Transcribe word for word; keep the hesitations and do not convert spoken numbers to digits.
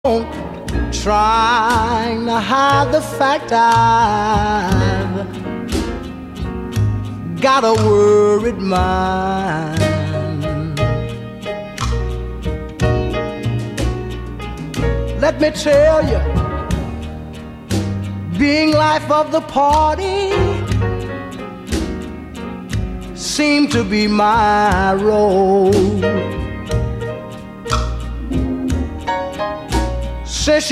trying to hide the fact I've got a worried mind. Let me tell you, being life of the party seemed to be my role. Since